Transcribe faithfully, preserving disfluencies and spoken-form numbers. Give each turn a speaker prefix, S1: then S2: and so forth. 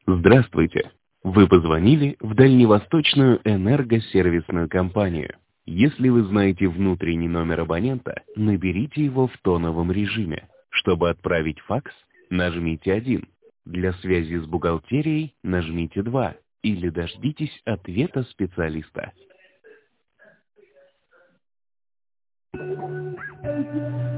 S1: Здравствуйте! Вы позвонили в Дальневосточную энергосервисную компанию. Если вы знаете внутренний номер абонента, наберите его в тоновом режиме. Чтобы отправить факс, нажмите один. Для связи с бухгалтерией нажмите два. Или дождитесь ответа специалиста.